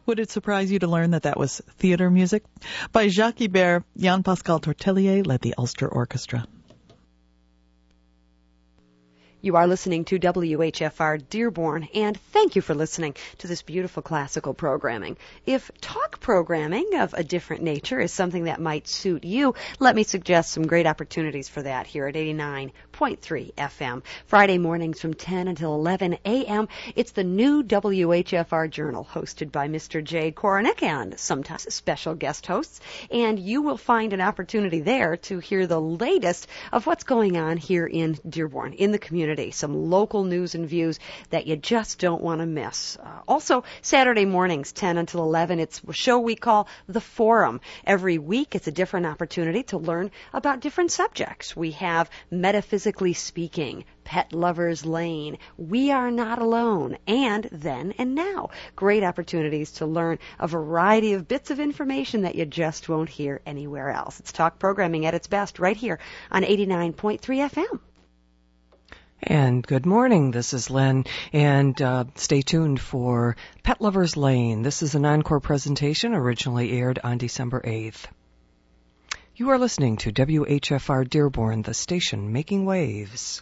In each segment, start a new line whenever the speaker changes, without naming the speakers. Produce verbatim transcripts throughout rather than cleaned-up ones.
Would it surprise you to learn that that was theater music? By Jacques Ibert, Jean-Pascal Tortelier led the Ulster Orchestra.
You are listening to W H F R Dearborn, and thank you for listening to this beautiful classical programming. If talk programming of a different nature is something that might suit you, let me suggest some great opportunities for that here at eighty-nine point three F M. Friday mornings from ten until eleven a.m., it's the new W H F R Journal, hosted by Mister Jay Koronick and sometimes special guest hosts, and you will find an opportunity there to hear the latest of what's going on here in Dearborn, in the community. Some local news and views that you just don't want to miss. Uh, also, Saturday mornings, ten until eleven, it's a show we call The Forum. Every week, it's a different opportunity to learn about different subjects. We have Metaphysically Speaking, Pet Lovers Lane, We Are Not Alone, and Then and Now. Great opportunities to learn a variety of bits of information that you just won't hear anywhere else. It's talk programming at its best right here on eighty-nine point three F M.
And good morning, this is Len, and uh, stay tuned for Pet Lovers Lane. This is an encore presentation originally aired on December eighth. You are listening to W H F R Dearborn, the station making waves.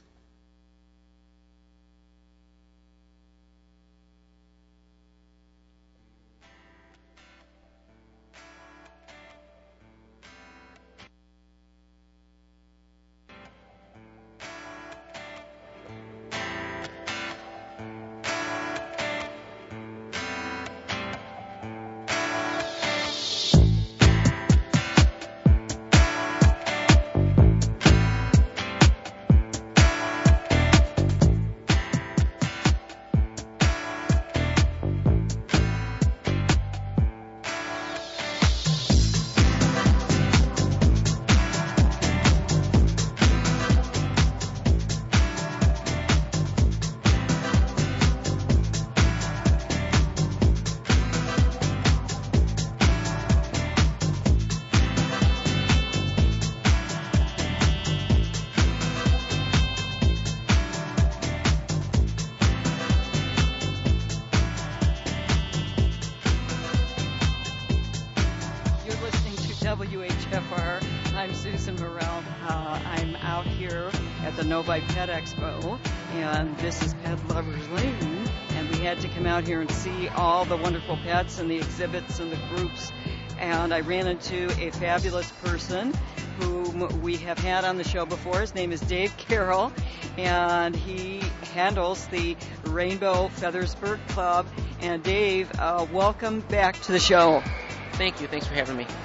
W H F R. I'm Susan Burrell. Uh, I'm out here at the Novi Pet Expo, and this is Pet Lovers Lane, and we had to come out here and see all the wonderful pets and the exhibits and the groups, and I ran into a fabulous person whom we have had on the show before. His name is Dave Carroll, and he handles the Rainbow Feathersburg Club. And Dave, uh, welcome back to the show.
Thank you. Thanks for having me.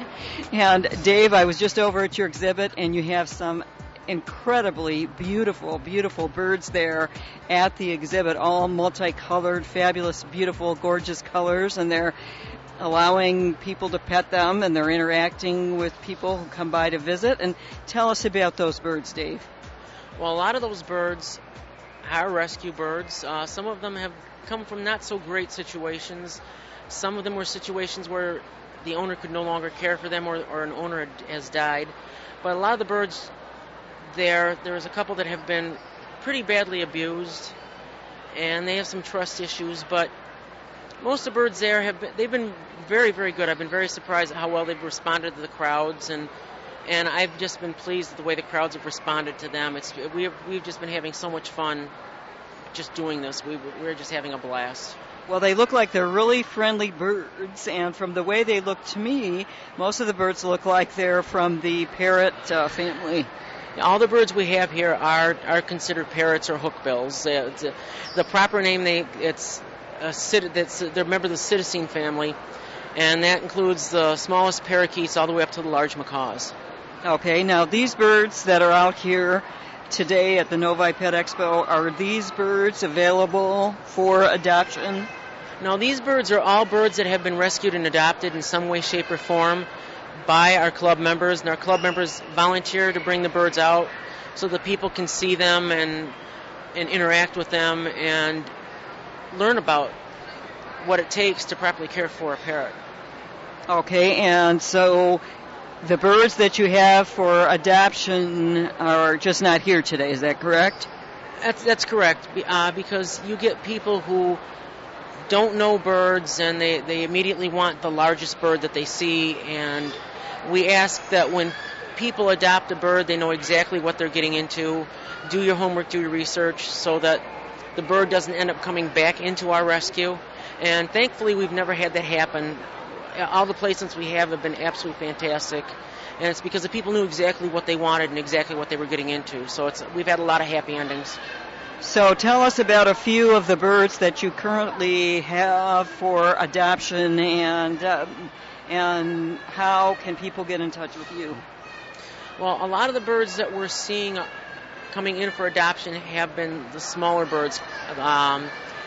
And Dave, I was just over at your exhibit, and you have some incredibly beautiful, beautiful birds there at the exhibit, all multicolored, fabulous, beautiful, gorgeous colors, and they're allowing people to pet them, and they're interacting with people who come by to visit. And tell us about those birds, Dave.
Well, a lot of those birds are rescue birds. Uh, some of them have come from not so great situations. Some of them were situations where the owner could no longer care for them, or, or an owner has died. But a lot of the birds there, there's a couple that have been pretty badly abused, and they have some trust issues. But most of the birds there have been, they've been very, very good. I've been very surprised at how well they've responded to the crowds, and and I've just been pleased with the way the crowds have responded to them. It's we have, we've just been having so much fun just doing this. We we're just having a blast.
Well, they look like they're really friendly birds, and from the way they look to me, most of the birds look like they're from the parrot uh, family.
All the birds we have here are are considered parrots or hookbills. Uh, the proper name, they it's a cit- that's they're a member of the Psittacine family, and that includes the smallest parakeets all the way up to the large macaws.
Okay, now these birds that are out here today at the Novi Pet Expo, are these birds available for adoption?
No, these birds are all birds that have been rescued and adopted in some way, shape, or form by our club members, and our club members volunteer to bring the birds out so that people can see them and and interact with them and learn about what it takes to properly care for a parrot.
Okay, and so the birds that you have for adoption are just not here today, is that correct?
That's, that's correct, uh, because you get people who don't know birds, and they, they immediately want the largest bird that they see. And we ask that when people adopt a bird, they know exactly what they're getting into. Do your homework, do your research, so that the bird doesn't end up coming back into our rescue. And thankfully, we've never had that happen. All the placements we have have been absolutely fantastic. And it's because the people knew exactly what they wanted and exactly what they were getting into. So it's we've had a lot of happy endings.
So tell us about a few of the birds that you currently have for adoption, and uh, and how can people get in touch with you?
Well, a lot of the birds that we're seeing coming in for adoption have been the smaller birds. Um,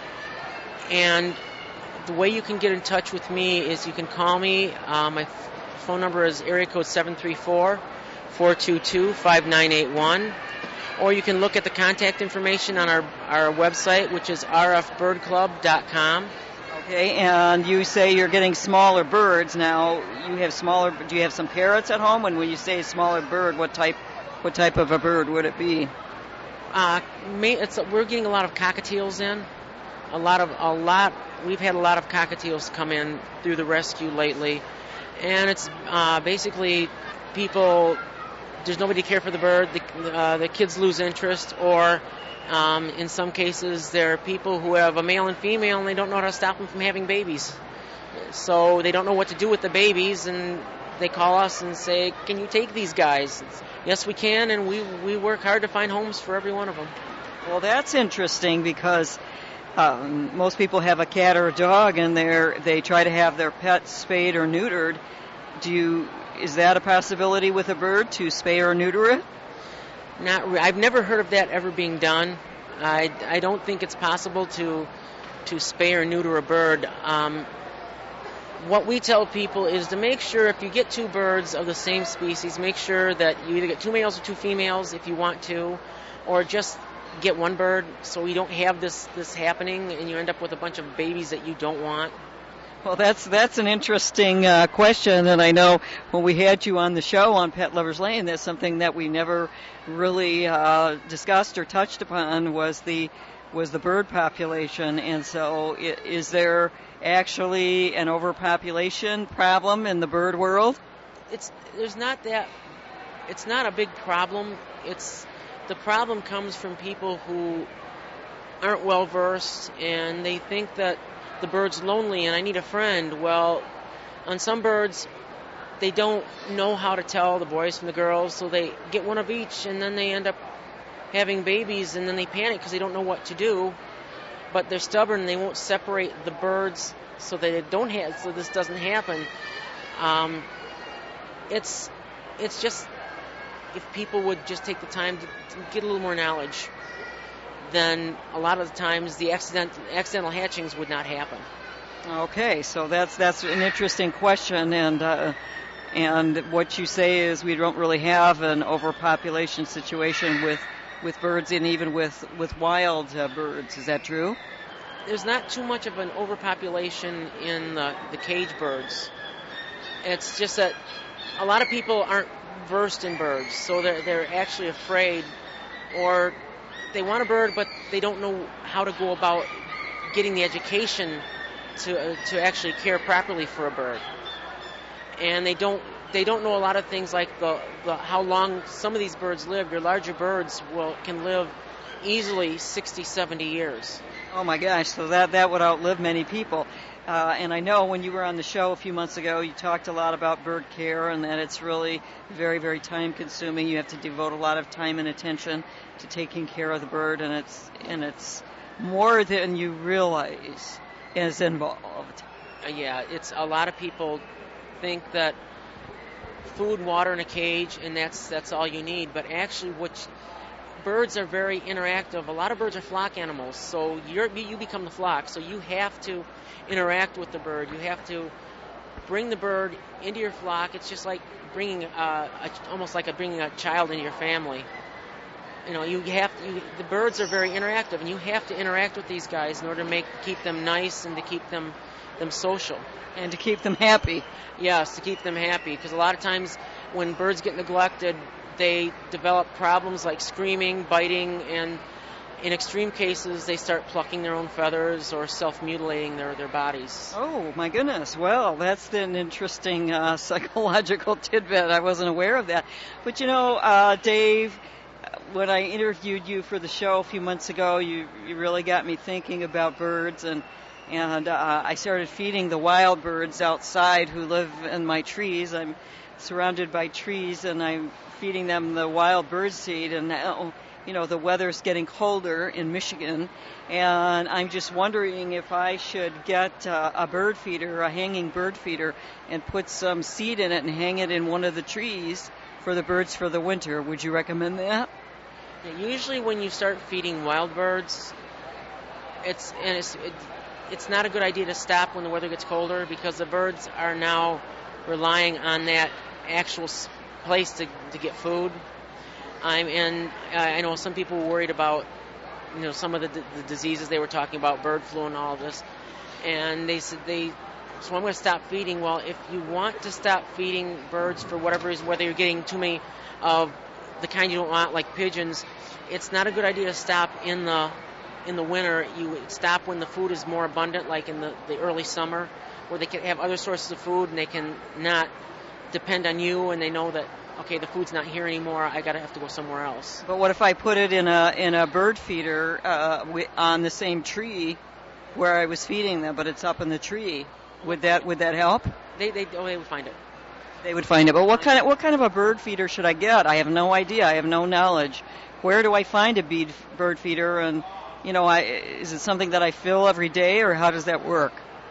and the way you can get in touch with me is you can call me. Uh, my f- phone number is area code seven three four, four two two, five nine eight one. Or you can look at the contact information on our, our website, which is r f bird club dot com.
Okay, and you say you're getting smaller birds. Now, you have smaller, do you have some parrots at home? And when you say smaller bird, what type what type of a bird would it be?
Uh, it's, we're getting a lot of cockatiels in. A lot of, a lot, we've had a lot of cockatiels come in through the rescue lately. And it's uh, basically people, there's nobody to care for the bird, the, uh, the kids lose interest, or um, in some cases there are people who have a male and female and they don't know how to stop them from having babies. So they don't know what to do with the babies, and they call us and say, can you take these guys? Yes, we can, and we, we work hard to find homes for every one of them.
Well, that's interesting because um, most people have a cat or a dog and they're, they try to have their pet spayed or neutered. Do you, is that a possibility with a bird, to spay or neuter it?
Not re- I've never heard of that ever being done. I, I don't think it's possible to to spay or neuter a bird. Um, what we tell people is to make sure if you get two birds of the same species, make sure that you either get two males or two females if you want to, or just get one bird so you don't have this, this happening and you end up with a bunch of babies that you don't want.
Well, that's that's an interesting uh, question, and I know when we had you on the show on Pet Lovers Lane, that's something that we never really uh, discussed or touched upon was the was the bird population. And so, is there actually an overpopulation problem in the bird world?
It's there's not that. It's not a big problem. It's the problem comes from people who aren't well versed and they think that the bird's lonely and I need a friend. Well, on some birds, they don't know how to tell the boys from the girls, so they get one of each, and then they end up having babies, and then they panic because they don't know what to do. But they're stubborn and they won't separate the birds so that it don't have, so this doesn't happen. Um, it's it's just if people would just take the time to, to get a little more knowledge, then a lot of the times the accident, accidental hatchings would not happen.
Okay, so that's that's an interesting question, and uh, and what you say is we don't really have an overpopulation situation with, with birds and even with with wild uh, birds. Is that true?
There's not too much of an overpopulation in the, the cage birds. It's just that a lot of people aren't versed in birds, so they're they're actually afraid, or they want a bird, but they don't know how to go about getting the education to uh, to actually care properly for a bird. And they don't they don't know a lot of things like the, the how long some of these birds live. Your larger birds will can live easily sixty, seventy years.
Oh my gosh, so that, that would outlive many people. Uh, and I know when you were on the show a few months ago, you talked a lot about bird care and that it's really very, very time consuming. You have to devote a lot of time and attention to taking care of the bird, and it's and it's more than you realize is involved.
Uh, yeah, it's a lot of people think that food, water, and a cage, and that's that's all you need. But actually, what birds are very interactive. A lot of birds are flock animals, so you're, you become the flock. So you have to interact with the bird. You have to bring the bird into your flock. It's just like bringing, uh, a, almost like a, bringing a child into your family. You know, you have to, you, the birds are very interactive, and you have to interact with these guys in order to make keep them nice and to keep them them social.
And to keep them happy.
Yes, to keep them happy, because a lot of times when birds get neglected, they develop problems like screaming, biting, and in extreme cases, they start plucking their own feathers or self-mutilating their, their bodies.
Oh, my goodness. Well, that's an interesting uh, psychological tidbit. I wasn't aware of that. But, you know, uh, Dave, when I interviewed you for the show a few months ago, you, you really got me thinking about birds, and and uh, I started feeding the wild birds outside who live in my trees. I'm surrounded by trees, and I'm feeding them the wild bird seed, and now, you know, the weather's getting colder in Michigan, and I'm just wondering if I should get uh, a bird feeder, a hanging bird feeder, and put some seed in it and hang it in one of the trees for the birds for the winter. Would you recommend that?
Yeah, usually when you start feeding wild birds, it's and it's it, it's not a good idea to stop when the weather gets colder, because the birds are now relying on that actual place to to get food. I'm and I know some people were worried about, you know, some of the, the diseases they were talking about, bird flu and all of this, and they said they. So I'm going to stop feeding. Well, if you want to stop feeding birds for whatever reason, whether you're getting too many of the kind you don't want, like pigeons, it's not a good idea to stop in the in the winter. You stop when the food is more abundant, like in the, the early summer, where they can have other sources of food and they can not depend on you, and they know that, okay, the food's not here anymore, I gotta have to go somewhere else.
But what if I put it in a in a bird feeder uh, wi- on the same tree where I was feeding them, but it's up in the tree? Would that would that help?
They they oh they would find it.
They would find it. But what kind of what kind of a bird feeder should I get? I have no idea. I have no knowledge. Where do I find a bead, bird feeder? And you know, I, is it something that I fill every day, or how does that work?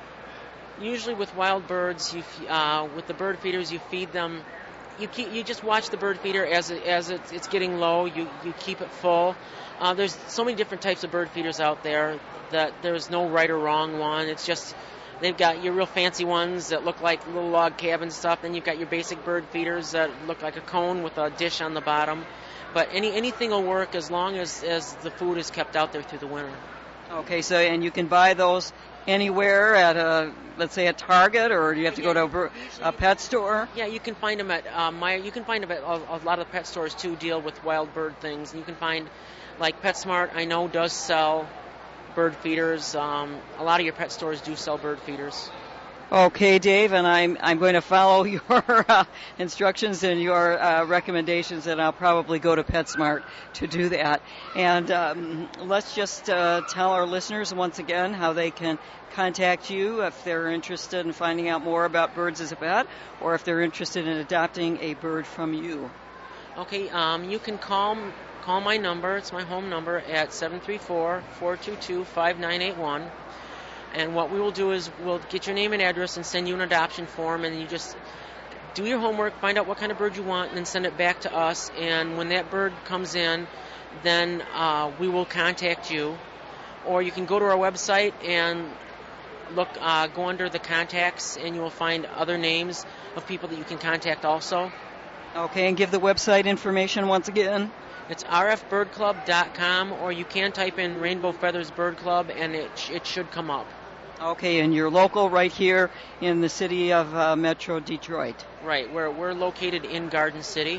Usually with wild birds, you uh, with the bird feeders, you feed them. You keep, you just watch the bird feeder as it, as it's, it's getting low. You you keep it full. Uh, there's so many different types of bird feeders out there that there's no right or wrong one. It's just they've got your real fancy ones that look like little log cabin stuff. Then you've got your basic bird feeders that look like a cone with a dish on the bottom. But any anything will work as long as, as the food is kept out there through the winter.
Okay, so and you can buy those anywhere at a, let's say, a Target, or do you have to go to a, bir- a pet store?
Yeah, you can find them at uh, Meyer. You can find them at a, a lot of pet stores too. Deal with wild bird things, and you can find, like PetSmart, I know does sell bird feeders. Um, a lot of your pet stores do sell bird feeders.
Okay, Dave, and I'm I'm going to follow your uh, instructions and your uh, recommendations, and I'll probably go to PetSmart to do that. And um, let's just uh, tell our listeners once again how they can contact you if they're interested in finding out more about birds as a pet, or if they're interested in adopting a bird from you.
Okay, um, you can call call my number. It's my home number at seven three four, four two two, five nine eight one. And what we will do is we'll get your name and address and send you an adoption form, and you just do your homework, find out what kind of bird you want, and then send it back to us. And when that bird comes in, then uh, we will contact you. Or you can go to our website and look, uh, go under the contacts, and you will find other names of people that you can contact also.
Okay, and give the website information once again.
It's r f bird club dot com, or you can type in Rainbow Feathers Bird Club, and it sh- it should come up.
Okay, and you're local right here in the city of uh, Metro Detroit.
Right, we're, we're located in Garden City,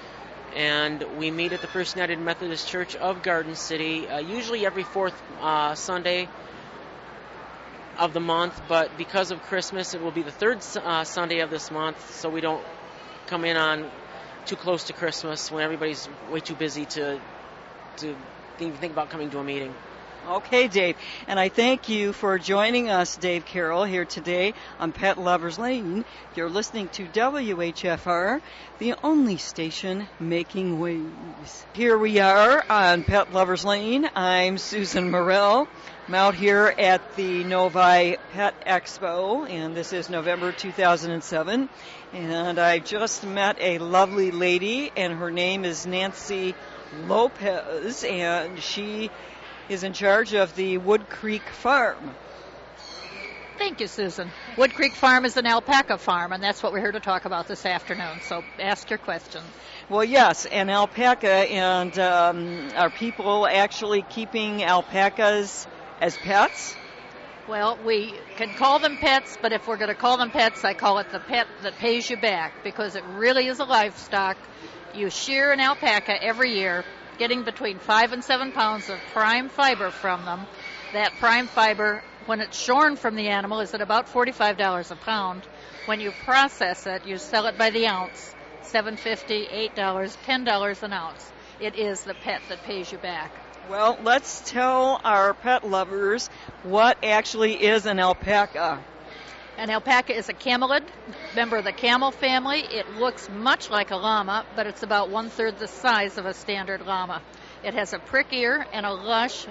and we meet at the First United Methodist Church of Garden City, uh, usually every fourth uh, Sunday of the month, but because of Christmas, it will be the third uh, Sunday of this month, so we don't come in on too close to Christmas when everybody's way too busy to to even think about coming to a meeting.
Okay, Dave. And I thank you for joining us, Dave Carroll, here today on Pet Lovers Lane. You're listening to W H F R, the only station making waves. Here we are on Pet Lovers Lane. I'm Susan Morrell. I'm out here at the Novi Pet Expo, and this is November two thousand seven. And I just met a lovely lady, and her name is Nancy Lopez, and she is in charge of the Wood Creek Farm.
Thank you, Susan. Wood Creek Farm is an alpaca farm, and that's what we're here to talk about this afternoon, so ask your questions.
Well, yes, an alpaca, and um, are people actually keeping alpacas as pets?
Well, we can call them pets, but if we're going to call them pets, I call it the pet that pays you back, because it really is a livestock. You shear an alpaca every year, getting between five and seven pounds of prime fiber from them. That prime fiber, when it's shorn from the animal, is at about forty-five dollars a pound. When you process it, you sell it by the ounce, seven dollars and fifty cents, eight dollars, ten dollars an ounce. It is the pet that pays you back.
Well, let's tell our pet lovers what actually is an alpaca.
An alpaca is a camelid, member of the camel family. It looks much like a llama, but it's about one-third the size of a standard llama. It has a prick ear and a lush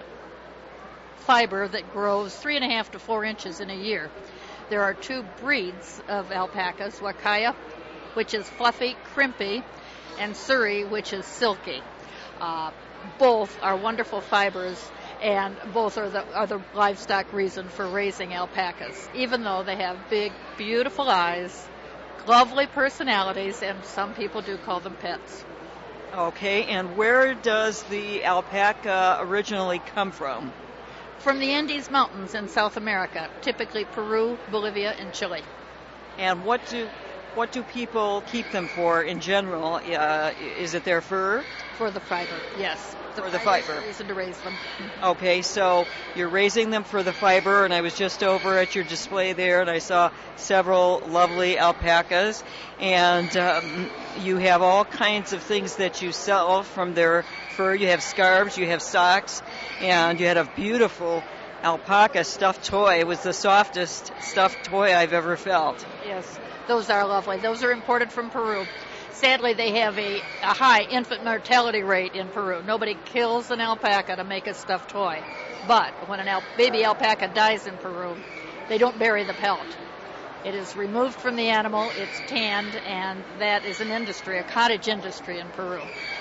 fiber that grows three and a half to four inches in a year. There are two breeds of alpacas, Wakaya, which is fluffy, crimpy, and Surrey, which is silky. Uh, both are wonderful fibers, and both are the, are the livestock reason for raising alpacas, even though they have big, beautiful eyes, lovely personalities, and some people do call them pets.
Okay, and where does the alpaca originally come from?
From the Andes Mountains in South America, typically Peru, Bolivia, and Chile.
And what do what do people keep them for in general? Uh, is it their fur?
For the fiber, yes. The
for the fiber.
Is the reason to raise them.
Okay, so you're raising them for the fiber, and I was just over at your display there, and I saw several lovely alpacas, and um, you have all kinds of things that you sell from their fur. You have scarves, you have socks, and you had a beautiful alpaca stuffed toy. It was the softest stuffed toy I've ever felt.
Yes, those are lovely. Those are imported from Peru. Sadly, they have a, a high infant mortality rate in Peru. Nobody kills an alpaca to make a stuffed toy. But when an al- baby alpaca dies in Peru, they don't bury the pelt. It is removed from the animal, it's tanned, and that is an industry, a cottage industry in Peru.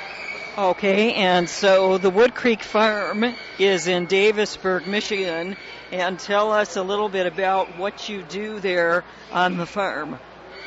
Okay, and so the Wood Creek Farm is in Davisburg, Michigan, and tell us a little bit about what you do there on the farm.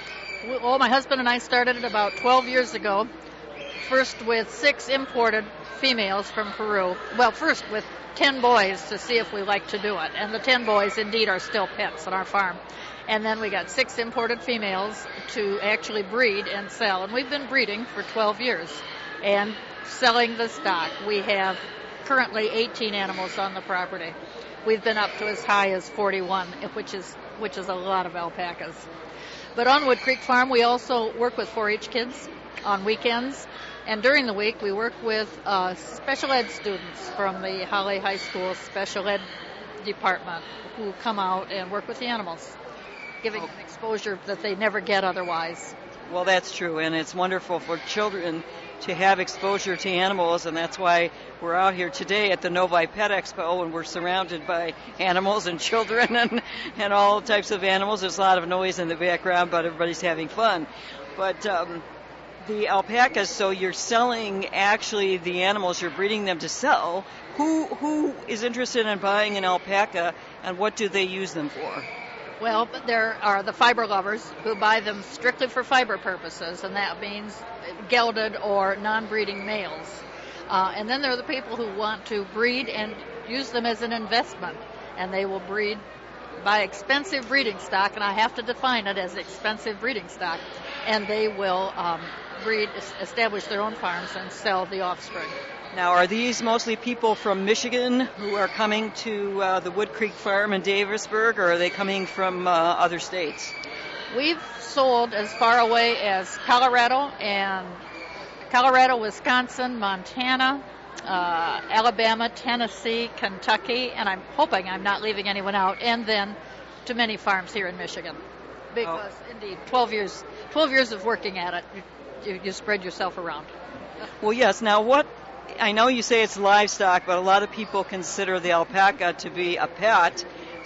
Well, my husband and I started it about twelve years ago, first with six imported females from Peru. Well, first with ten boys to see if we liked to do it, and the ten boys indeed are still pets on our farm. And then we got six imported females to actually breed and sell, and we've been breeding for twelve years and selling the stock. We have currently eighteen animals on the property. We've been up to as high as forty-one, which is which is a lot of alpacas. But on Wood Creek Farm, we also work with four H kids on weekends, and during the week we work with uh, special ed students from the Holly High School special ed department who come out and work with the animals, giving them exposure that they never get otherwise.
Well, that's true, and it's wonderful for children to have exposure to animals, and that's why we're out here today at the Novi Pet Expo, and we're surrounded by animals and children and, and all types of animals. There's a lot of noise in the background, but everybody's having fun. But um, the alpacas, so you're selling actually the animals, you're breeding them to sell. Who who is interested in buying an alpaca, and what do they use them for?
Well, there are the fiber lovers who buy them strictly for fiber purposes, and that means gelded or non-breeding males. Uh, and then there are the people who want to breed and use them as an investment, and they will breed, buy expensive breeding stock, and I have to define it as expensive breeding stock, and they will um, breed, establish their own farms and sell the offspring.
Now, are these mostly people from Michigan who are coming to uh, the Wood Creek Farm in Davisburg, or are they coming from uh, other states?
We've sold as far away as Colorado and Colorado, Wisconsin, Montana, uh, Alabama, Tennessee, Kentucky, and I'm hoping I'm not leaving anyone out, and then to many farms here in Michigan. Because, oh. indeed, twelve years, twelve years of working at it, you, you spread yourself around.
Well, yes. Now, what... I know you say it's livestock, but a lot of people consider the alpaca to be a pet.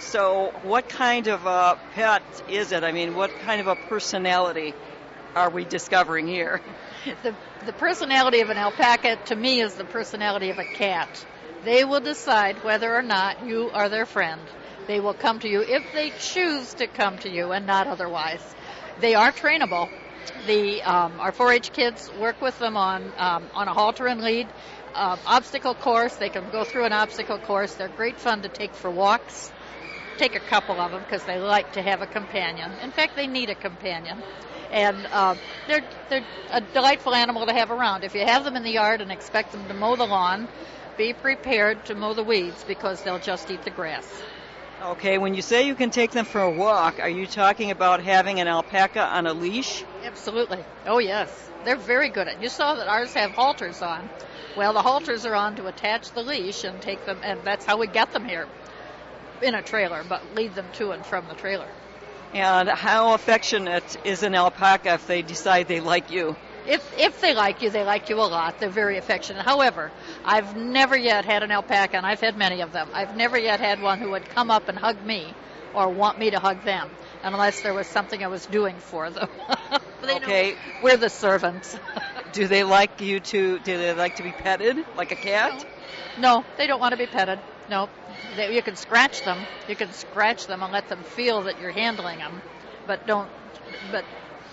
So what kind of a pet is it? I mean, what kind of a personality are we discovering here?
The, the personality of an alpaca, to me, is the personality of a cat. They will decide whether or not you are their friend. They will come to you if they choose to come to you and not otherwise. They are trainable. The um, our four H kids work with them on um, on a halter and lead uh, obstacle course. They can go through an obstacle course. They're great fun to take for walks. take a couple of them because they like to have a companion. In fact, they need a companion. And uh, they're, they're a delightful animal to have around. If you have them in the yard and expect them to mow the lawn, be prepared to mow the weeds because they'll just eat the grass.
Okay, when you say you can take them for a walk, are you talking about having an alpaca on a leash?
Absolutely. Oh, yes. They're very good at it. You saw that ours have halters on. Well, the halters are on to attach the leash and take them, and that's how we get them here in a trailer, but lead them to and from the trailer.
And how affectionate is an alpaca if they decide they like you?
If if they like you, they like you a lot. They're very affectionate. However, I've never yet had an alpaca, and I've had many of them. I've never yet had one who would come up and hug me or want me to hug them, unless there was something I was doing for them. They
Okay.
know we're the servants.
Do they like you to, do they like to be petted like a cat?
No, they don't want to be petted. No. They, you can scratch them. You can scratch them and let them feel that you're handling them, but don't, but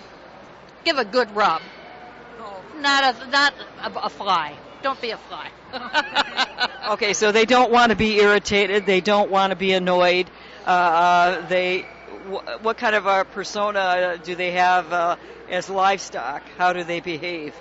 give a good rub. Not a, not a, a fly. Don't be a fly.
Okay, so they don't want to be irritated. They don't want to be annoyed. Uh, they, wh- what kind of a persona do they have uh, as livestock? How do they behave?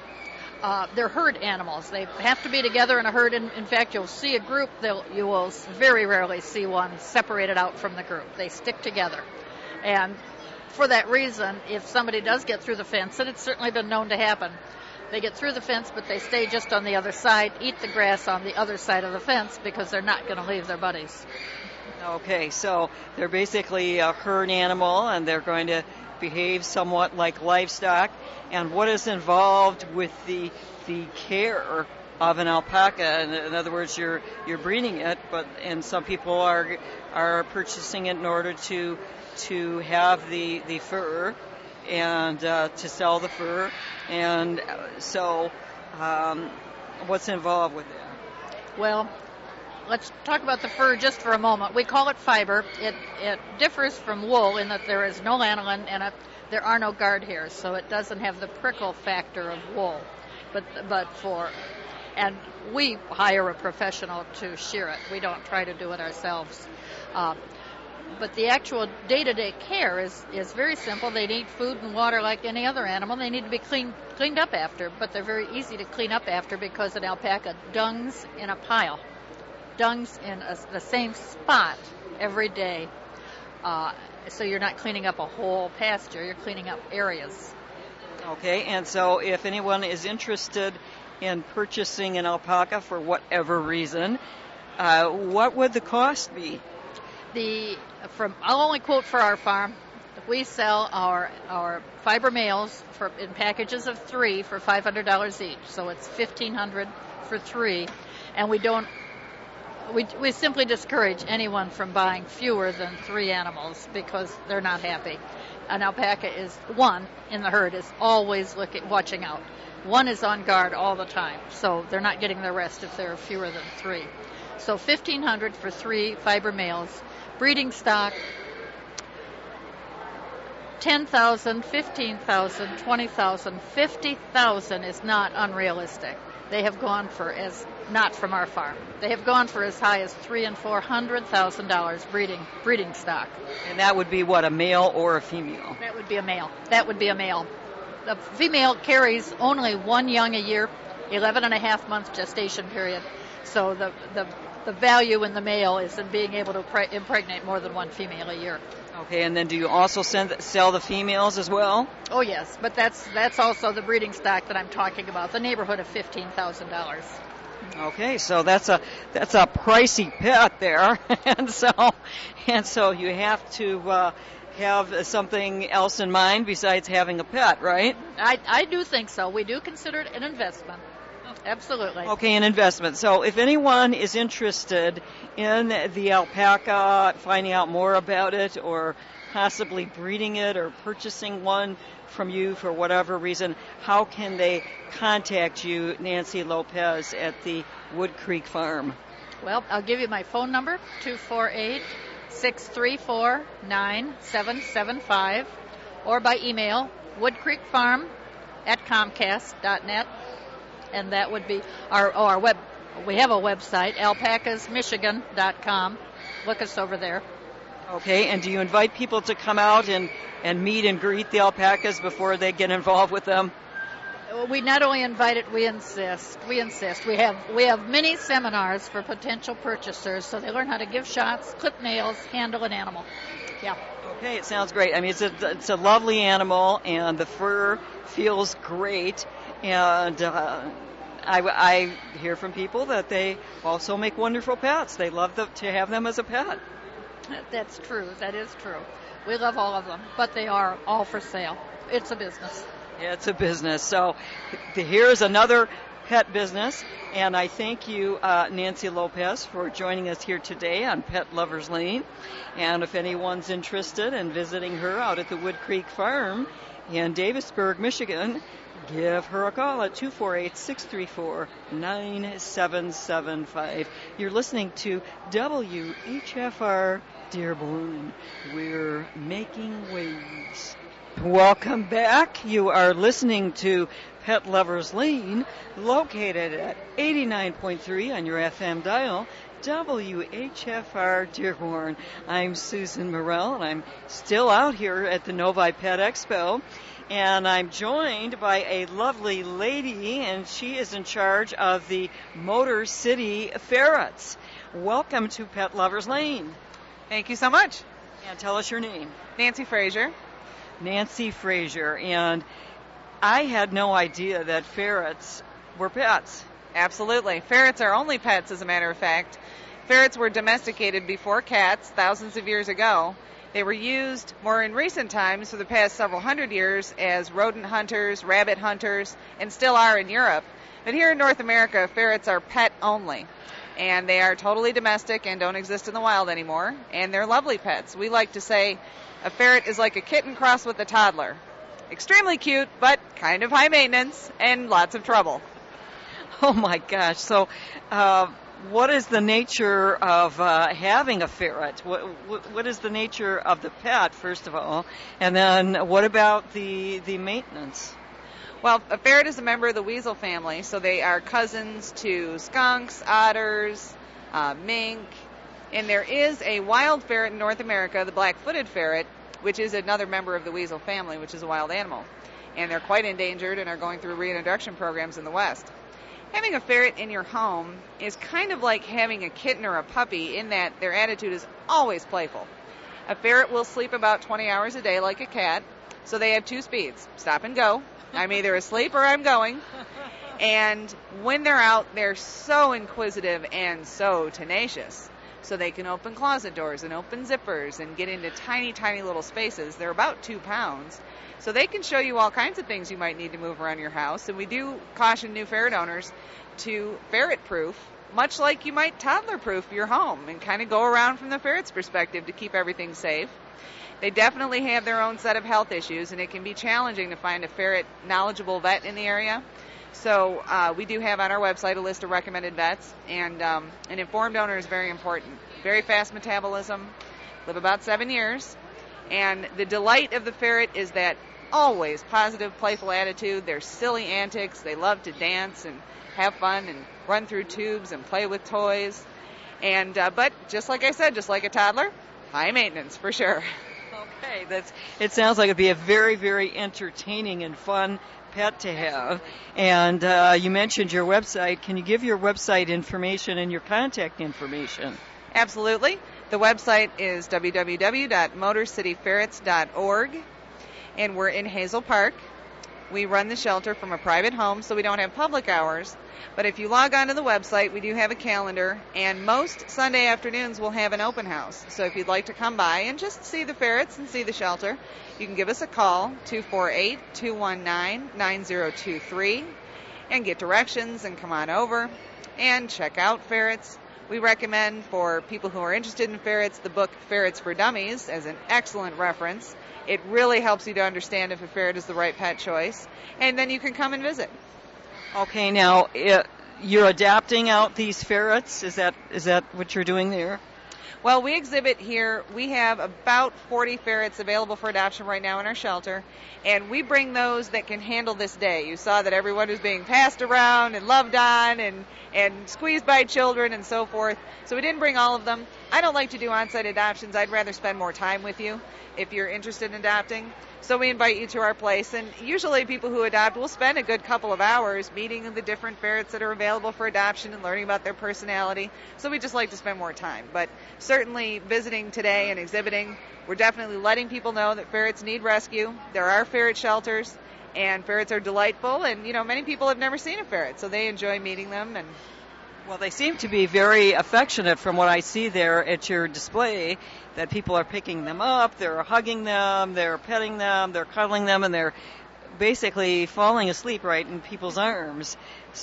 Uh, they're herd animals. They have to be together in a herd. In, in fact, you'll see a group. They'll, you will very rarely see one separated out from the group. They stick together. And for that reason, if somebody does get through the fence, and it's certainly been known to happen, they get through the fence, but they stay just on the other side, eat the grass on the other side of the fence because they're not going to leave their buddies.
Okay, so they're basically a herd animal, and they're going to behave somewhat like livestock. And what is involved with the the care of an alpaca? In, in other words, you're you're breeding it, but and some people are are purchasing it in order to to have the the fur and uh, to sell the fur. And so, um, what's involved with that?
Well, let's talk about the fur just for a moment. We call it fiber. It it differs from wool in that there is no lanolin and a, there are no guard hairs, so it doesn't have the prickle factor of wool. But but for and we hire a professional to shear it. We don't try to do it ourselves. Uh, but the actual day-to-day care is, is very simple. They need food and water like any other animal. They need to be cleaned cleaned up after, but they're very easy to clean up after because an alpaca dungs in a pile. Dungs in a, the same spot every day. Uh, so you're not cleaning up a whole pasture, you're cleaning up areas.
Okay, and so if anyone is interested in purchasing an alpaca for whatever reason, uh, what would the cost be?
The from I'll only quote for our farm. We sell our our fiber males for in packages of three for five hundred dollars each. So it's fifteen hundred dollars for three, and we don't. We we simply discourage anyone from buying fewer than three animals because they're not happy. An alpaca is one in the herd is always looking watching out. One is on guard all the time, so they're not getting their rest if there are fewer than three. So fifteen hundred dollars for three fiber males. Breeding stock, ten thousand, fifteen thousand, twenty thousand, fifty thousand is not unrealistic. They have gone for as not from our farm. They have gone for as high as three and four hundred thousand dollars breeding breeding stock.
And that would be what, a male or a female?
That would be a male. That would be a male. The female carries only one young a year, eleven and a half month gestation period. So the the the value in the male is in being able to pre- impregnate more than one female a year.
Okay, and then do you also send, sell the females as well?
Oh yes, but that's that's also the breeding stock that I'm talking about, the neighborhood of fifteen thousand dollars.
Okay, so that's a that's a pricey pet there, and so and so you have to uh, have something else in mind besides having a pet, right?
I I do think so. We do consider it an investment. Absolutely.
Okay, an investment. So if anyone is interested in the alpaca, finding out more about it, or possibly breeding it or purchasing one from you for whatever reason, how can they contact you, Nancy Lopez, at the Wood Creek Farm?
Well, I'll give you my phone number, two four eight, six three four, nine seven seven five, or by email, woodcreekfarm at comcast dot net. And that would be our oh, our web. We have a website, alpacas michigan dot com. Look us over there.
Okay, and do you invite people to come out and, and meet and greet the alpacas before they get involved with them?
We not only invite it, we insist. We insist. We have we have many seminars for potential purchasers, so they learn how to give shots, clip nails, handle an animal. Yeah.
Okay, it sounds great. I mean, it's a it's a lovely animal, and the fur feels great. And uh, I, I hear from people that they also make wonderful pets. They love the, to have them as a pet.
That's true. That is true. We love all of them, but they are all for sale. It's a business.
Yeah, it's a business. So here's another pet business, and I thank you, uh, Nancy Lopez, for joining us here today on Pet Lovers Lane. And if anyone's interested in visiting her out at the Wood Creek Farm in Davisburg, Michigan, give her a call at two four eight, six three four, nine seven seven five. You're listening to W H F R Dearborn. We're making waves. Welcome back. You are listening to Pet Lovers Lane, located at eighty-nine point three on your F M dial, W H F R Dearborn. I'm Susan Morrell, and I'm still out here at the Novi Pet Expo, and I'm joined by a lovely lady, and she is in charge of the Motor City Ferrets. Welcome to Pet Lovers Lane.
Thank you so much.
And tell us your name.
Nancy Frazier.
Nancy Frazier, and I had no idea that ferrets were pets.
Absolutely. Ferrets are only pets, as a matter of fact. Ferrets were domesticated before cats thousands of years ago. They were used more in recent times for the past several hundred years as rodent hunters, rabbit hunters, and still are in Europe. But here in North America, ferrets are pet only. And they are totally domestic and don't exist in the wild anymore. And they're lovely pets. We like to say a ferret is like a kitten crossed with a toddler. Extremely cute, but kind of high maintenance and lots of trouble.
Oh my gosh. So, uh, what is the nature of uh, having a ferret? What, what is the nature of the pet, first of all? And then what about the, the maintenance?
Well, a ferret is a member of the weasel family, so they are cousins to skunks, otters, uh, mink. And there is a wild ferret in North America, the black-footed ferret, which is another member of the weasel family, which is a wild animal. And they're quite endangered and are going through reintroduction programs in the West. Having a ferret in your home is kind of like having a kitten or a puppy in that their attitude is always playful. A ferret will sleep about twenty hours a day like a cat, so they have two speeds, stop and go. I'm either asleep or I'm going. And when they're out, they're so inquisitive and so tenacious. So they can open closet doors and open zippers and get into tiny, tiny little spaces. They're about two pounds. So they can show you all kinds of things you might need to move around your house. And we do caution new ferret owners to ferret-proof, much like you might toddler-proof your home, and kind of go around from the ferret's perspective to keep everything safe. They definitely have their own set of health issues, and it can be challenging to find a ferret knowledgeable vet in the area. So uh, we do have on our website a list of recommended vets, and um, an informed owner is very important. Very fast metabolism, live about seven years, and the delight of the ferret is that always positive, playful attitude. They're silly antics. They love to dance and have fun and run through tubes and play with toys. And uh, but just like I said, just like a toddler, high maintenance for sure.
Okay, that's. It sounds like it'd be a very, very entertaining and fun pet to have. And uh, you mentioned your website. Can you give your website information and your contact information?
Absolutely. The website is w w w dot motor city ferrets dot org, and we're in Hazel Park. We run the shelter from a private home, so we don't have public hours. But if you log on to the website, we do have a calendar, and most Sunday afternoons we'll have an open house. So if you'd like to come by and just see the ferrets and see the shelter, you can give us a call, two four eight, two one nine, nine zero two three, and get directions and come on over and check out ferrets. We recommend for people who are interested in ferrets the book Ferrets for Dummies as an excellent reference. It really helps you to understand if a ferret is the right pet choice, and then you can come and visit.
Okay, now it, you're adapting out these ferrets. Is that is that what you're doing there?
Well, we exhibit here. We have about forty ferrets available for adoption right now in our shelter, and we bring those that can handle this day. You saw that everyone was being passed around and loved on and, and squeezed by children and so forth. So we didn't bring all of them. I don't like to do on-site adoptions. I'd rather spend more time with you if you're interested in adopting. So we invite you to our place, and usually people who adopt will spend a good couple of hours meeting the different ferrets that are available for adoption and learning about their personality. So we just like to spend more time. But certainly visiting today and exhibiting, we're definitely letting people know that ferrets need rescue. There are ferret shelters, and ferrets are delightful, and, you know, many people have never seen a ferret, so they enjoy meeting them. And
Well, they seem to be very affectionate from what I see there at your display, that people are picking them up, they're hugging them, they're petting them, they're cuddling them, and they're basically falling asleep right in people's arms.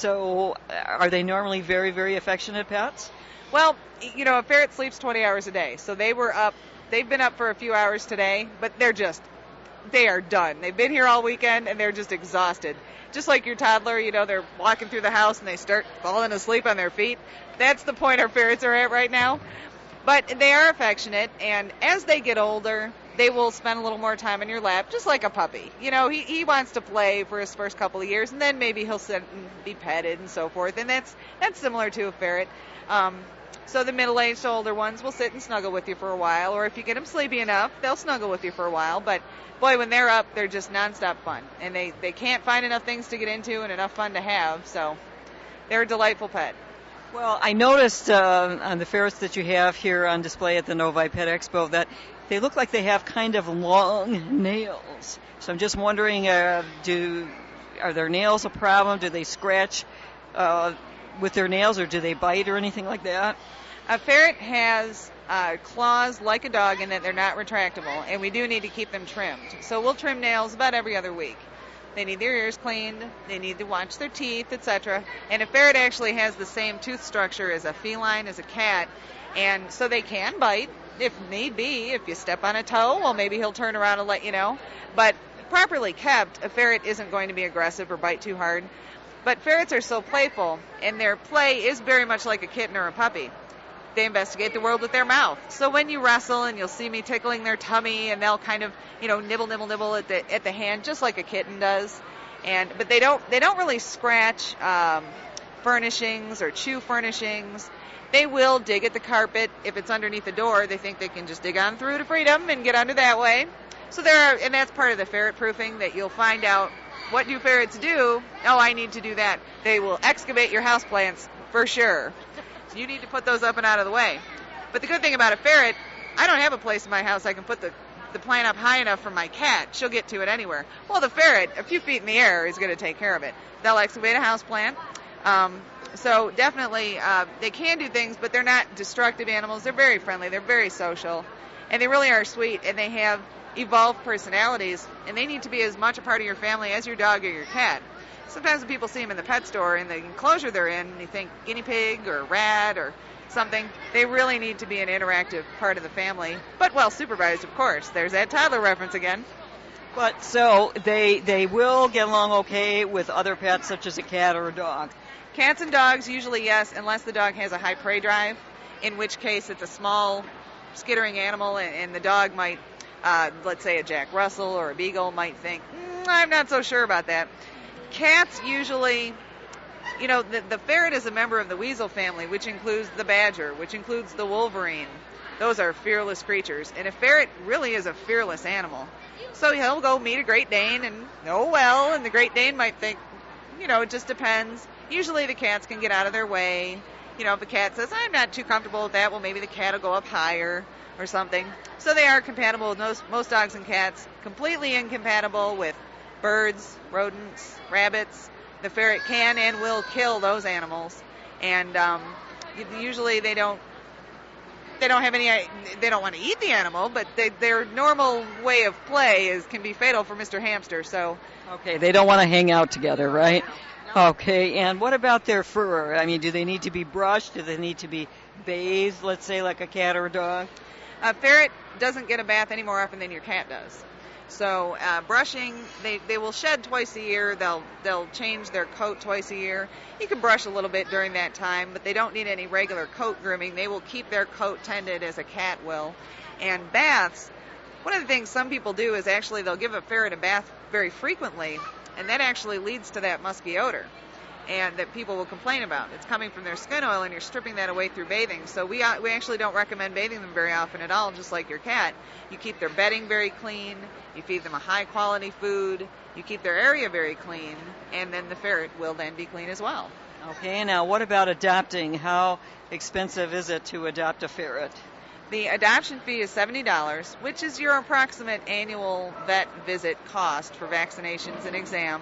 So are they normally very, very affectionate pets?
Well, you know, a ferret sleeps twenty hours a day, so they were up, they've been up for a few hours today, but they're just, they are done. They've been here all weekend, and they're just exhausted. Just like your toddler, you know, they're walking through the house and they start falling asleep on their feet. That's the point our ferrets are at right now. But they are affectionate, and as they get older, they will spend a little more time in your lap, just like a puppy. You know, he, he wants to play for his first couple of years, and then maybe he'll sit and be petted and so forth, and that's that's similar to a ferret. Um, so the middle-aged older ones will sit and snuggle with you for a while, or if you get them sleepy enough, they'll snuggle with you for a while. But boy, when they're up, they're just nonstop fun, and they, they can't find enough things to get into and enough fun to have, so they're a delightful pet.
Well, I noticed uh, on the ferrets that you have here on display at the Novi Pet Expo that they look like they have kind of long nails. So I'm just wondering, uh, do are their nails a problem? Do they scratch uh, with their nails, or do they bite or anything like that?
A ferret has uh, claws like a dog in that they're not retractable, and we do need to keep them trimmed. So we'll trim nails about every other week. They need their ears cleaned, they need to watch their teeth, et cetera. And a ferret actually has the same tooth structure as a feline, as a cat, and so they can bite if need be. If you step on a toe, well, maybe he'll turn around and let you know. But properly kept, a ferret isn't going to be aggressive or bite too hard. But ferrets are so playful, and their play is very much like a kitten or a puppy. They investigate the world with their mouth. So when you wrestle, and you'll see me tickling their tummy, and they'll kind of, you know, nibble, nibble, nibble at the at the hand, just like a kitten does. And but they don't they don't really scratch um, furnishings or chew furnishings. They will dig at the carpet if it's underneath the door. They think they can just dig on through to freedom and get under that way. So there are, and that's part of the ferret proofing, that you'll find out what do ferrets do. Oh, I need to do that. They will excavate your houseplants for sure. You need to put those up and out of the way. But the good thing about a ferret, I don't have a place in my house I can put the, the plant up high enough for my cat. She'll get to it anywhere. Well, the ferret, a few feet in the air, is going to take care of it. They'll excavate a house plant. Um, so definitely uh, they can do things, but they're not destructive animals. They're very friendly. They're very social. And they really are sweet, and they have evolved personalities, and they need to be as much a part of your family as your dog or your cat. Sometimes when people see them in the pet store, in the enclosure they're in, you think guinea pig or rat or something. They really need to be an interactive part of the family, but well supervised, of course. There's that toddler reference again.
But so they they will get along okay with other pets, such as a cat or a dog.
Cats and dogs, usually yes, unless the dog has a high prey drive, in which case it's a small, skittering animal, and, and the dog might, uh, let's say a Jack Russell or a Beagle, might think, mm, I'm not so sure about that. Cats usually, you know, the, the ferret is a member of the weasel family, which includes the badger, which includes the wolverine. Those are fearless creatures. And a ferret really is a fearless animal. So he'll go meet a Great Dane and, oh well, and the Great Dane might think, you know, it just depends. Usually the cats can get out of their way. You know, if the cat says, I'm not too comfortable with that, well, maybe the cat will go up higher or something. So they are compatible with most, most dogs and cats, completely incompatible with birds, rodents, rabbits. The ferret can and will kill those animals, and um, usually they don't. They don't have any. They don't want to eat the animal, but they, their normal way of play is can be fatal for Mister Hamster. So,
okay, they don't want to hang out together, right? No. Okay, and what about their fur? I mean, do they need to be brushed? Do they need to be bathed? Let's say like a cat or a dog.
A ferret doesn't get a bath any more often than your cat does. So uh, brushing, they, they will shed twice a year. They'll they'll change their coat twice a year. You can brush a little bit during that time, but they don't need any regular coat grooming. They will keep their coat tended as a cat will. And baths, one of the things some people do is actually they'll give a ferret a bath very frequently, and that actually leads to that musky odor. and that people will complain about. It's coming from their skin oil, and you're stripping that away through bathing. So we uh, we actually don't recommend bathing them very often at all, just like your cat. You keep their bedding very clean, you feed them a high-quality food, you keep their area very clean, and then the ferret will then be clean as well.
Okay, now what about adopting? How expensive is it to adopt a ferret?
The adoption fee is seventy dollars, which is your approximate annual vet visit cost for vaccinations and exam.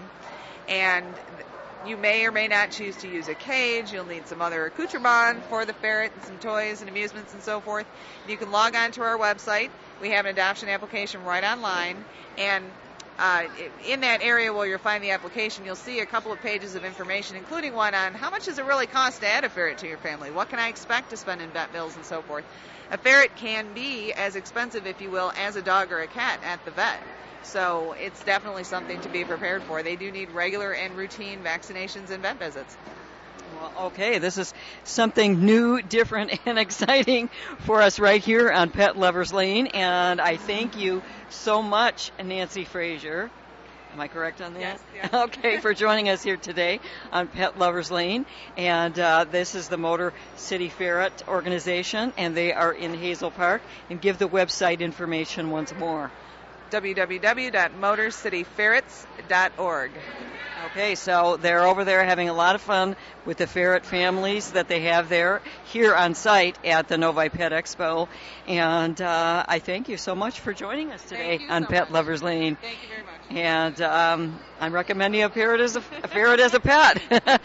And you may or may not choose to use a cage. You'll need some other accoutrement for the ferret and some toys and amusements and so forth. You can log on to our website. We have an adoption application right online. And uh, in that area where you'll find the application, you'll see a couple of pages of information, including one on how much does it really cost to add a ferret to your family? What can I expect to spend in vet bills and so forth? A ferret can be as expensive, if you will, as a dog or a cat at the vet. So it's definitely something to be prepared for. They do need regular and routine vaccinations and vet visits.
Well, okay, this is something new, different, and exciting for us right here on Pet Lovers Lane. And I thank you so much, Nancy Frazier. Am I correct on that?
Yes. yes.
Okay, for joining us here today on Pet Lovers Lane. And uh, this is the Motor City Ferret organization, and they are in Hazel Park. And give the website information once more.
w w w dot motor city ferrets dot org.
Okay, so they're over there having a lot of fun with the ferret families that they have there here on site at the Novi Pet Expo. And uh, I thank you so much for joining us today on
so
Pet
much.
Lovers Lane.
Thank you very much.
And um, I'm recommending a ferret as a, a ferret as a pet.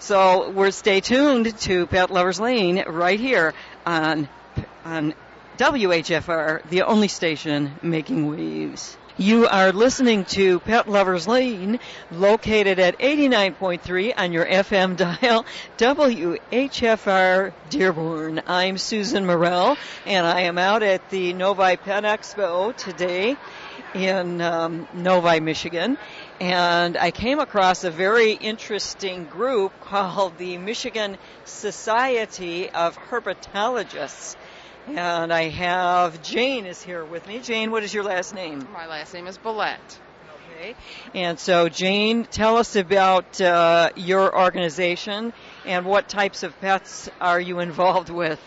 So we're stay tuned to Pet Lovers Lane right here on on W H F R, the only station making waves. You are listening to Pet Lovers Lane, located at eighty-nine point three on your F M dial, W H F R Dearborn. I'm Susan Morrell, and I am out at the Novi Pet Expo today in um, Novi, Michigan. And I came across a very interesting group called the Michigan Society of Herpetologists. And I have Jane is here with me. Jane, what is your last name?
My last name is Billette.
Okay. And so, Jane, tell us about uh, your organization and what types of pets are you involved with?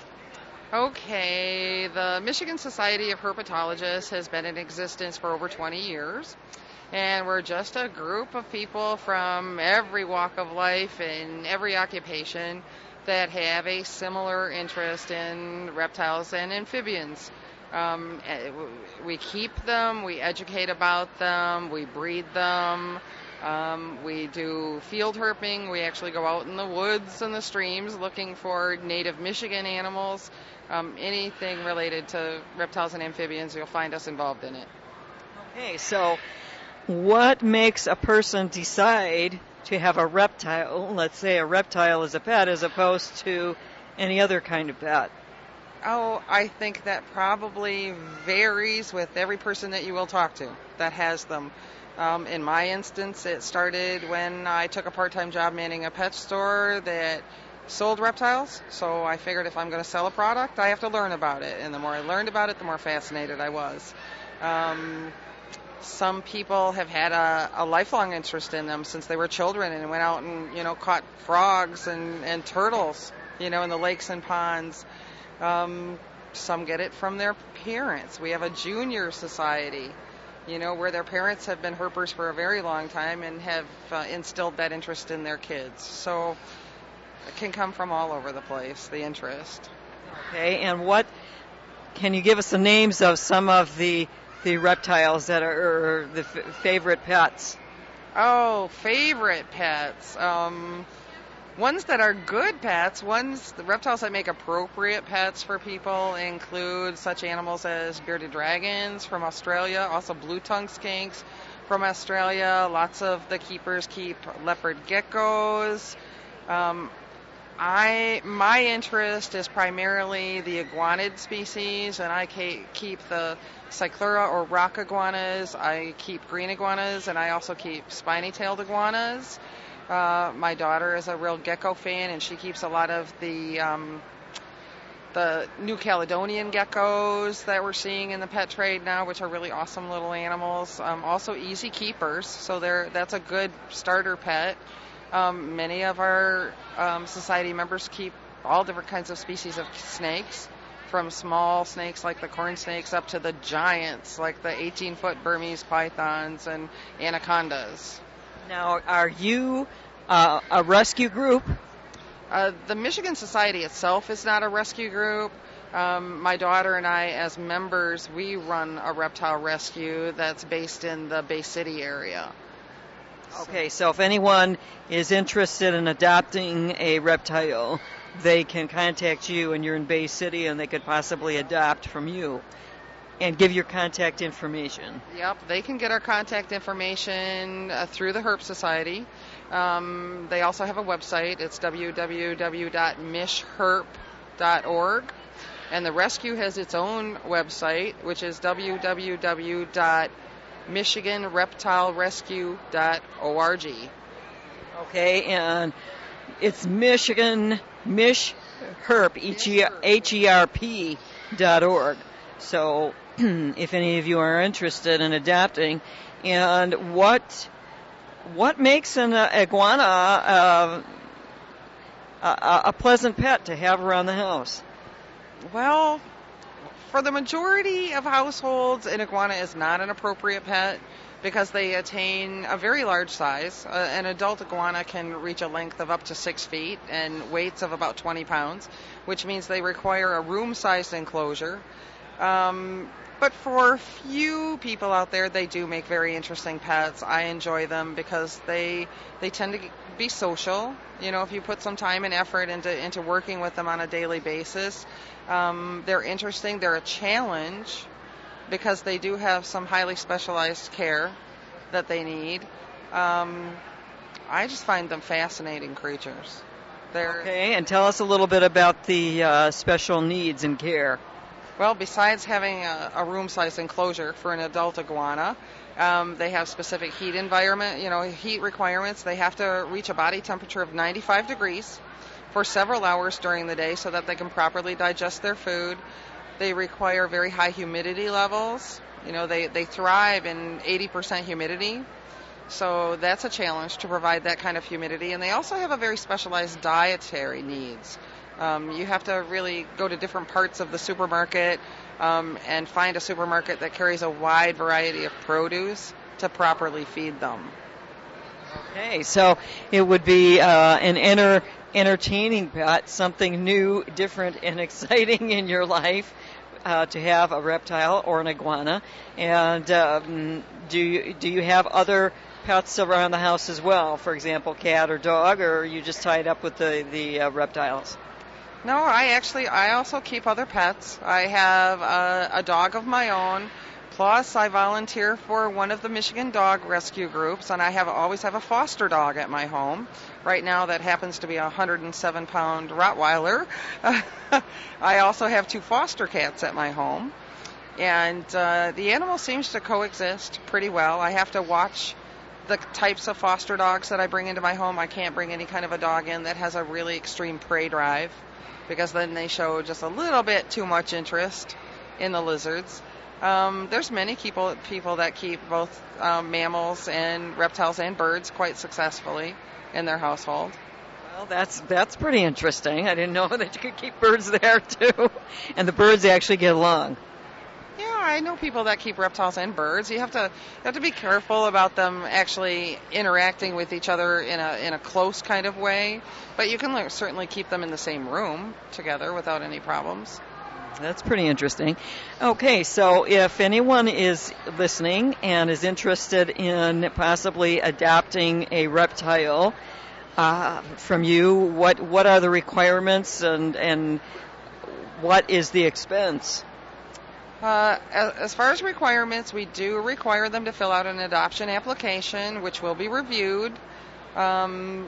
Okay, the Michigan Society of Herpetologists has been in existence for over twenty years. And we're just a group of people from every walk of life and every occupation that have a similar interest in reptiles and amphibians. Um, we keep them, we educate about them, we breed them, um, we do field herping, we actually go out in the woods and the streams looking for native Michigan animals. Um, anything related to reptiles and amphibians, you'll find us involved in it.
Okay, so what makes a person decide to have a reptile, let's say a reptile as a pet, as opposed to any other kind of pet?
Oh, I think that probably varies with every person that you will talk to that has them. Um, in my instance, it started when I took a part-time job manning a pet store that sold reptiles. So I figured if I'm going to sell a product, I have to learn about it. And the more I learned about it, the more fascinated I was. Um, Some people have had a, a lifelong interest in them since they were children and went out and, you know, caught frogs and, and turtles, you know, in the lakes and ponds. Um, some get it from their parents. We have a junior society, you know, where their parents have been herpers for a very long time and have uh, instilled that interest in their kids. So it can come from all over the place, the interest.
Okay, and what, can you give us the names of some of the the reptiles that are the f- favorite pets?
Oh, favorite pets. Um, ones that are good pets, ones, the reptiles that make appropriate pets for people include such animals as bearded dragons from Australia, also blue-tongued skinks from Australia. Lots of the keepers keep leopard geckos. Um, I my interest is primarily the iguanid species, and I keep the Cyclura or rock iguanas. I keep green iguanas, and I also keep spiny-tailed iguanas. Uh, my daughter is a real gecko fan, and she keeps a lot of the um, the New Caledonian geckos that we're seeing in the pet trade now, which are really awesome little animals. Um, also easy keepers, so they're that's a good starter pet. Um, many of our um, society members keep all different kinds of species of snakes, from small snakes like the corn snakes up to the giants like the eighteen-foot Burmese pythons and anacondas.
Now, are you uh, a rescue group?
Uh, the Michigan Society itself is not a rescue group. Um, my daughter and I, as members, we run a reptile rescue that's based in the Bay City area.
Okay, so if anyone is interested in adopting a reptile, they can contact you, and you're in Bay City, and they could possibly adopt from you and give your contact information.
Yep, they can get our contact information uh, through the Herp Society. Um, they also have a website. It's w w w dot mish herp dot org. And the rescue has its own website, which is w w w dot michigan reptile rescue dot org.
Okay, and it's Michigan, Mish Herp, H E R P dot org. So if any of you are interested in adopting, and what what makes an uh, iguana uh, a, a pleasant pet to have around the house?
Well, for the majority of households, an iguana is not an appropriate pet because they attain a very large size. Uh, an adult iguana can reach a length of up to six feet and weights of about twenty pounds, which means they require a room-sized enclosure. Um, but for few people out there, they do make very interesting pets. I enjoy them because they they tend to be social. You know, if you put some time and effort into into working with them on a daily basis, um, they're interesting. They're a challenge because they do have some highly specialized care that they need. Um, I just find them fascinating creatures. They're,
okay, and tell us a little bit about the uh, special needs and care.
Well, besides having a, a room-sized enclosure for an adult iguana, um, they have specific heat environment, you know, heat requirements. They have to reach a body temperature of ninety-five degrees for several hours during the day so that they can properly digest their food. They require very high humidity levels. You know, they, they thrive in eighty percent humidity. So that's a challenge to provide that kind of humidity. And they also have a very specialized dietary needs. Um, you have to really go to different parts of the supermarket um, and find a supermarket that carries a wide variety of produce to properly feed them.
Okay, so it would be uh, an enter, entertaining pet, something new, different, and exciting in your life uh, to have a reptile or an iguana. And um, do you, do you have other pets around the house as well? For example, cat or dog, or are you just tied up with the, the uh, reptiles?
No, I actually, I also keep other pets. I have a, a dog of my own, plus I volunteer for one of the Michigan dog rescue groups, and I have always have a foster dog at my home. Right now that happens to be a one hundred seven pound Rottweiler. I also have two foster cats at my home, and uh, the animal seems to coexist pretty well. I have to watch the types of foster dogs that I bring into my home. I can't bring any kind of a dog in that has a really extreme prey drive, because then they show just a little bit too much interest in the lizards. Um, there's many people people that keep both um, mammals and reptiles and birds quite successfully in their household.
Well, that's that's pretty interesting. I didn't know that you could keep birds there too, and the birds actually get along.
Yeah, I know people that keep reptiles and birds. You have to you have to be careful about them actually interacting with each other in a in a close kind of way, but you can certainly keep them in the same room together without any problems.
That's pretty interesting. Okay, so if anyone is listening and is interested in possibly adopting a reptile uh, from you, what what are the requirements and and what is the expense?
Uh, as far as requirements, we do require them to fill out an adoption application, which will be reviewed. Um,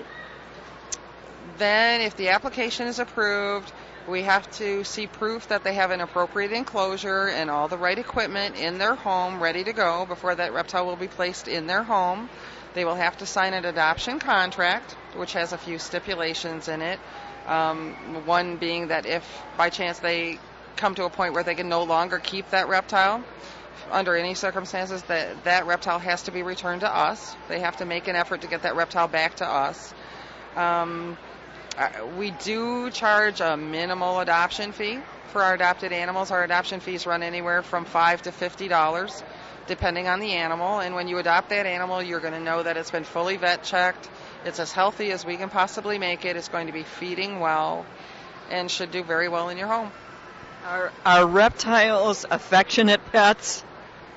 then, if the application is approved, we have to see proof that they have an appropriate enclosure and all the right equipment in their home ready to go before that reptile will be placed in their home. They will have to sign an adoption contract, which has a few stipulations in it. Um, one being that if by chance they come to a point where they can no longer keep that reptile, under any circumstances, that that reptile has to be returned to us. They have to make an effort to get that reptile back to us. Um, uh, we do charge a minimal adoption fee for our adopted animals. Our adoption fees run anywhere from five to fifty dollars, depending on the animal. And when you adopt that animal, you're going to know that it's been fully vet checked. It's as healthy as we can possibly make it. It's going to be feeding well and should do very well in your home.
Are, are reptiles affectionate pets?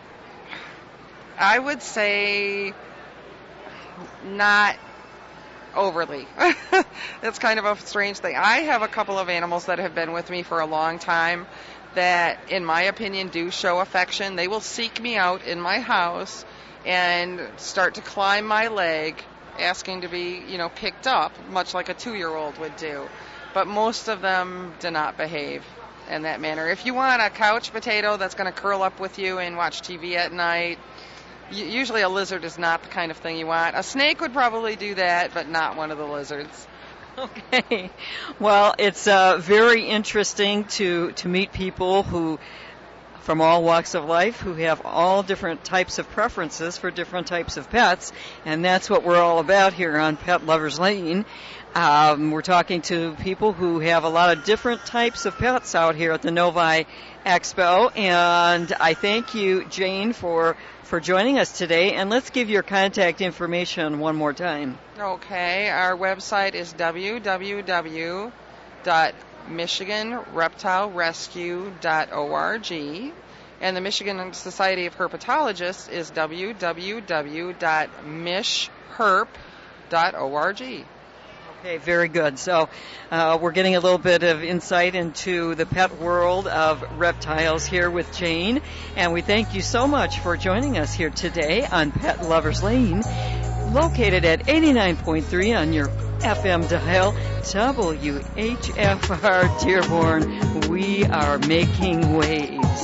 I would say not overly. It's kind of a strange thing. I have a couple of animals that have been with me for a long time that, in my opinion, do show affection. They will seek me out in my house and start to climb my leg, asking to be, you know, picked up, much like a two-year-old would do. But most of them do not behave in that manner. If you want a couch potato that's going to curl up with you and watch T V at night, usually a lizard is not the kind of thing you want. A snake would probably do that, but not one of the lizards.
Okay. Well, it's uh, very interesting to, to meet people who, from all walks of life, who have all different types of preferences for different types of pets, and that's what we're all about here on Pet Lovers Lane. Um, we're talking to people who have a lot of different types of pets out here at the Novi Expo, and I thank you, Jane, for for joining us today. And let's give your contact information one more time.
Okay, our website is w w w dot michigan reptile rescue dot org, and the Michigan Society of Herpetologists is w w w dot mich herp dot org.
Okay, very good. So uh, we're getting a little bit of insight into the pet world of reptiles here with Jane, and we thank you so much for joining us here today on Pet Lovers Lane, located at eighty-nine point three on your F M dial, W H F R Dearborn. We are making waves.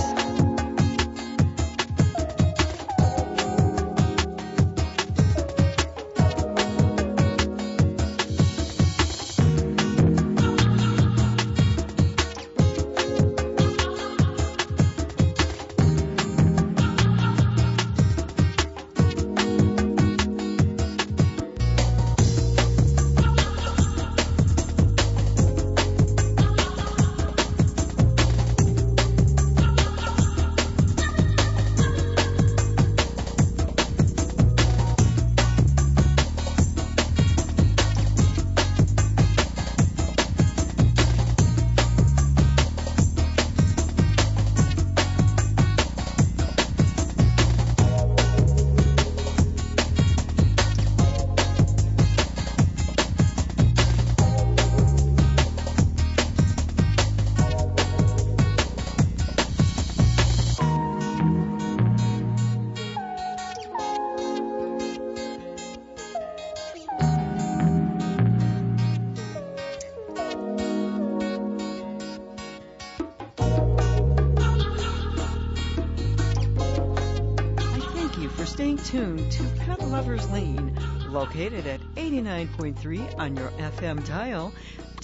Tuned to Pet Lovers Lane, located at eighty-nine point three on your F M dial,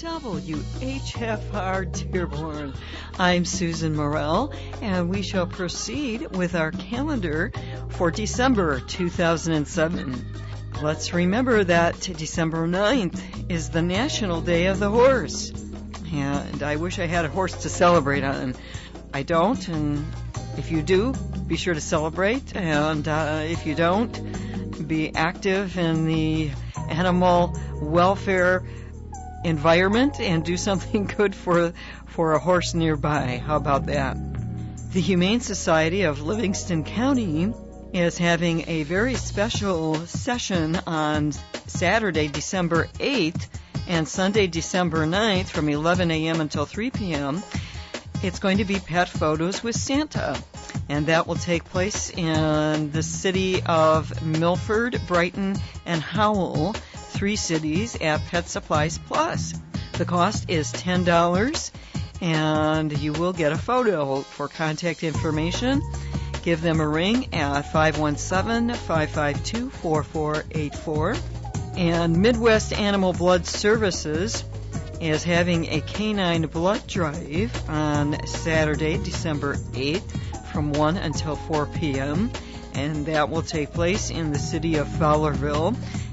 W H F R Dearborn. I'm Susan Morrell, and we shall proceed with our calendar for December two thousand seven. Let's remember that December ninth is the National Day of the Horse, and I wish I had a horse to celebrate on. I don't, and if you do, be sure to celebrate, and uh, if you don't, be active in the animal welfare environment and do something good for for a horse nearby. How about that? The Humane Society of Livingston County is having a very special session on Saturday, December eighth, and Sunday, December ninth from eleven a.m. until three p.m. It's going to be Pet Photos with Santa, and that will take place in the city of Milford, Brighton, and Howell, three cities at Pet Supplies Plus. The cost is ten dollars, and you will get a photo. For contact information, give them a ring at five one seven, five five two, four four eight four. And Midwest Animal Blood Services is having a canine blood drive on Saturday, December eighth from one until four p.m., and that will take place in the city of Fowlerville.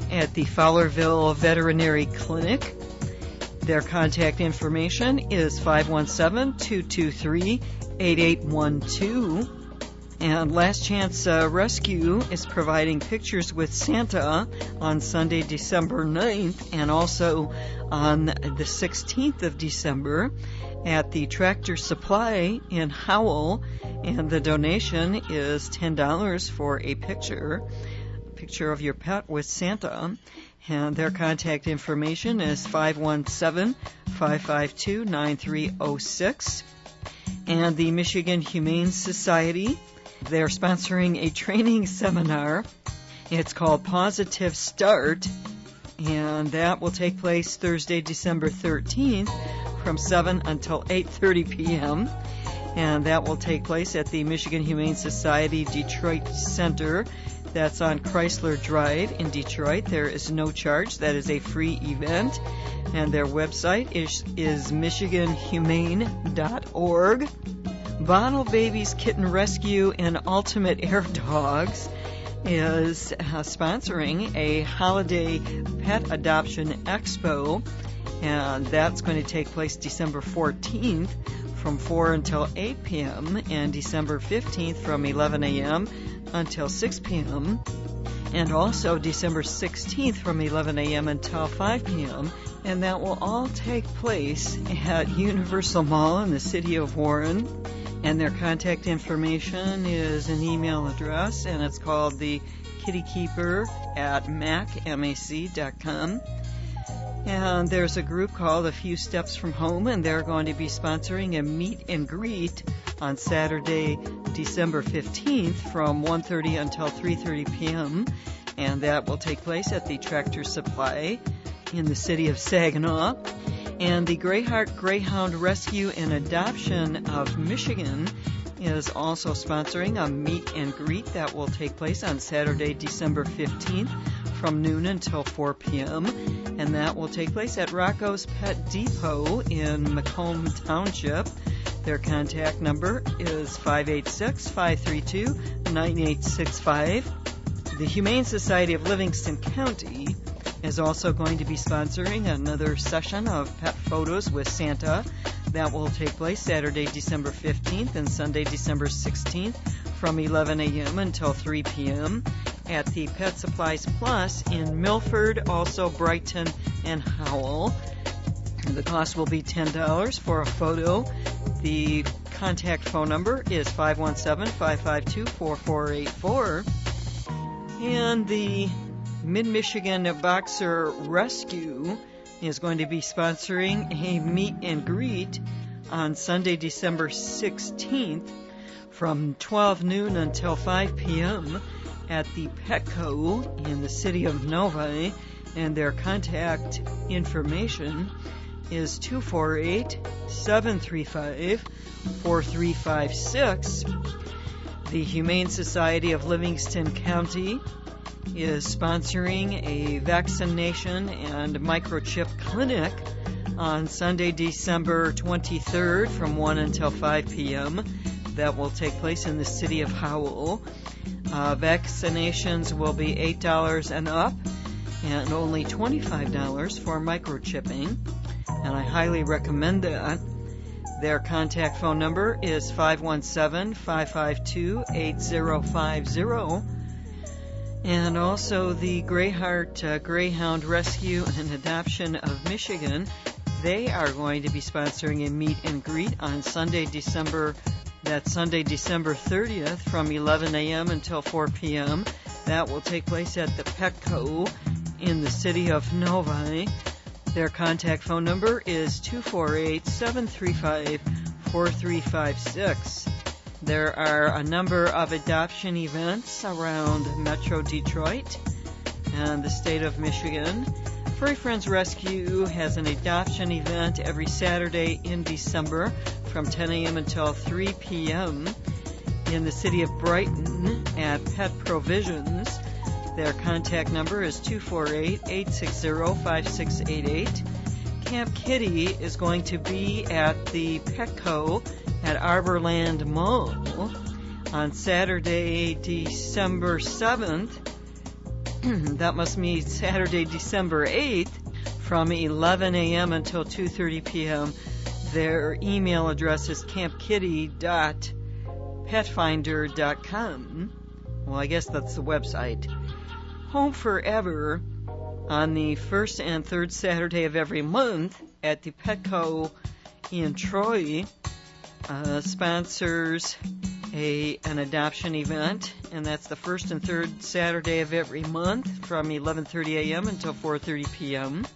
at the Fowlerville Veterinary Clinic. Their contact information is five one seven, two two three, eight eight one two. And Last Chance uh, Rescue is providing Pictures with Santa on Sunday, December ninth, and also on the sixteenth of December at the Tractor Supply in Howell. And the donation is ten dollars for a picture, a picture of your pet with Santa. And their contact information is five one seven, five five two, nine three zero six. And the Michigan Humane Society, they're sponsoring a training seminar. It's called Positive Start, and that will take place Thursday, December thirteenth from seven until eight thirty p.m. And that will take place at the Michigan Humane Society Detroit Center. That's on Chrysler Drive in Detroit. There is no charge. That is a free event. And their website is, is michigan humane dot org. Bottle Babies Kitten Rescue and Ultimate Air Dogs is uh, sponsoring a holiday pet adoption expo, and that's going to take place December fourteenth from four until eight p.m. and December fifteenth from eleven a.m. until six p.m. and also December sixteenth from eleven a.m. until five p.m. and that will all take place at Universal Mall in the city of Warren. And their contact information is an email address, and it's called the Kitty Keeper at mac dot com. And there's a group called A Few Steps from Home, and they're going to be sponsoring a meet and greet on Saturday, December fifteenth from one thirty until three thirty p.m. And that will take place at the Tractor Supply in the city of Saginaw. And the Greyheart Greyhound Rescue and Adoption of Michigan is also sponsoring a meet and greet that will take place on Saturday, December fifteenth from noon until four p.m. And that will take place at Rocco's Pet Depot in Macomb Township. Their contact number is five eight six, five three two, nine eight six five. The Humane Society of Livingston County is also going to be sponsoring another session of pet photos with Santa. That will take place Saturday, December fifteenth and Sunday, December sixteenth from eleven a.m. until three p.m. at the Pet Supplies Plus in Milford, also Brighton and Howell. The cost will be ten dollars for a photo. The contact phone number is five one seven, five five two, four four eight four. And the Mid-Michigan Boxer Rescue is going to be sponsoring a meet and greet on Sunday, December sixteenth from twelve noon until five p.m. at the Petco in the city of Novi, and their contact information is two four eight, seven three five, four three five six. The Humane Society of Livingston County is sponsoring a vaccination and microchip clinic on Sunday, December twenty-third from one until five p.m. That will take place in the city of Howell. Uh, vaccinations will be eight dollars and up, and only twenty-five dollars for microchipping, and I highly recommend that. Their contact phone number is five one seven, five five two, eight zero five zero. And also the Greyheart uh, Greyhound Rescue and Adoption of Michigan, they are going to be sponsoring a meet and greet on Sunday, December, that's Sunday, December thirtieth from eleven a.m. until four p.m. That will take place at the Petco in the city of Novi. Their contact phone number is two four eight, seven three five, four three five six. There are a number of adoption events around Metro Detroit and the state of Michigan. Furry Friends Rescue has an adoption event every Saturday in December from ten a.m. until three p.m. in the city of Brighton at Pet Provisions. Their contact number is two four eight, eight six zero, five six eight eight. Camp Kitty is going to be at the Petco at Arborland Mall on Saturday, December seventh that must mean Saturday, December eighth, from eleven a.m. until two thirty p.m. Their email address is camp kitty dot pet finder dot com. Well, I guess that's the website. Home Forever on the first and third Saturday of every month at the Petco in Troy uh, sponsors a an adoption event, and that's the first and third Saturday of every month from eleven thirty a.m. until four thirty p.m.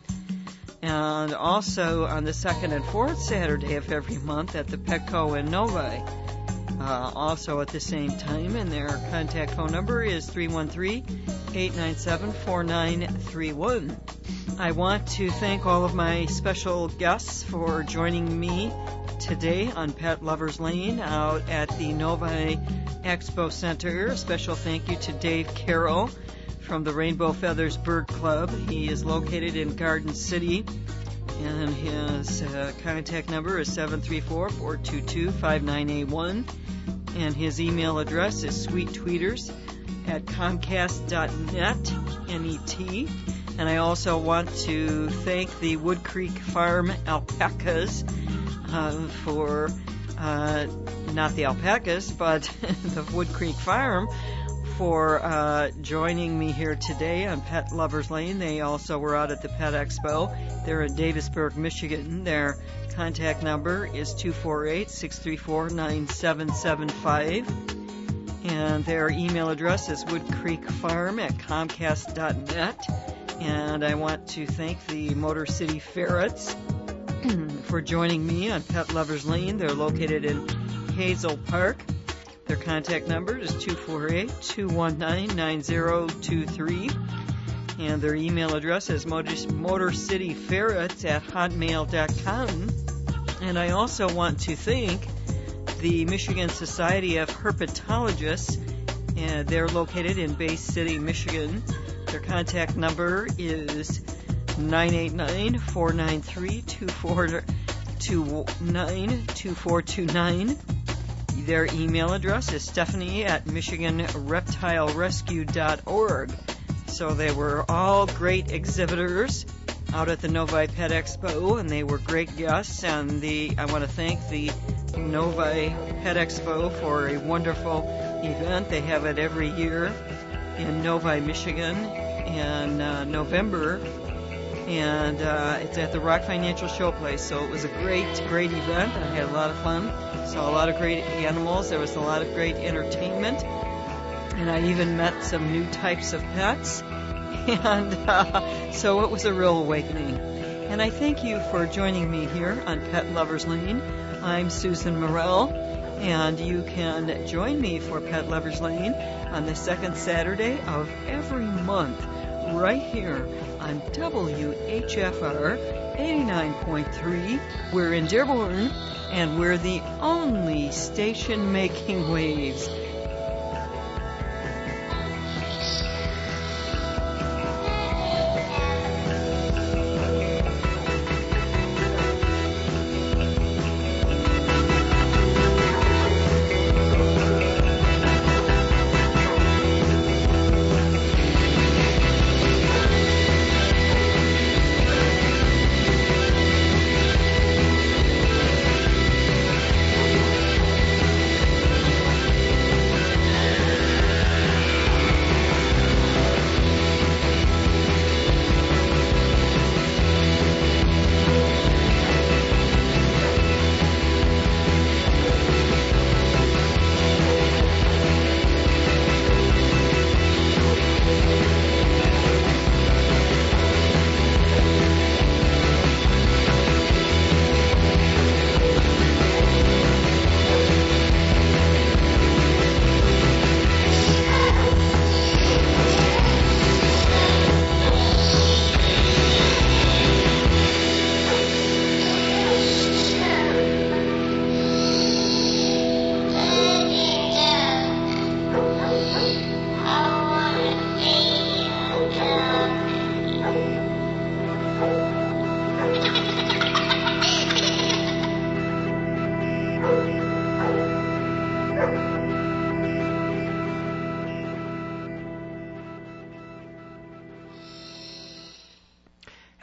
And also on the second and fourth Saturday of every month at the Petco in Novi, uh, also at the same time, and their contact phone number is three one three, eight nine seven, four nine three one. I want to thank all of my special guests for joining me today on Pet Lovers Lane out at the Novi Expo Center. A special thank you to Dave Carroll from the Rainbow Feathers Bird Club. He is located in Garden City, and his uh, contact number is seven three four, four two two, five nine eight one, and his email address is sweettweeters at comcast dot net, N E T. And I also want to thank the Wood Creek Farm alpacas uh, for, uh, not the alpacas, but the Wood Creek Farm for uh, joining me here today on Pet Lovers Lane. They also were out at the Pet Expo. They're in Davisburg, Michigan. Their contact number is two four eight, six three four, nine seven seven five. And their email address is woodcreekfarm at comcast dot net. And I want to thank the Motor City Ferrets for joining me on Pet Lovers Lane. They're located in Hazel Park. Their contact number is two four eight, two one nine, nine zero two three. And their email address is motorcityferrets at hotmail dot com. And I also want to thank the Michigan Society of Herpetologists. And they're located in Bay City, Michigan. Their contact number is nine eight nine, four nine three, two four two nine, two four two nine. Their email address is Stephanie at michigan reptile rescue dot org. So they were all great exhibitors out at the Novi Pet Expo, and they were great guests. And the I want to thank the Novi Pet Expo for a wonderful event. They have it every year in Novi, Michigan in uh, November, and uh, it's at the Rock Financial Showplace. So it was a great, great event. I had a lot of fun. Saw a lot of great animals. There was a lot of great entertainment, and I even met some new types of pets, and uh, so it was a real awakening. And I thank you for joining me here on Pet Lovers Lane. I'm Susan Morrell, and you can join me for Pet Lovers Lane on the second Saturday of every month right here on W H F R eighty-nine point three. We're in Dearborn, and we're the only station making waves.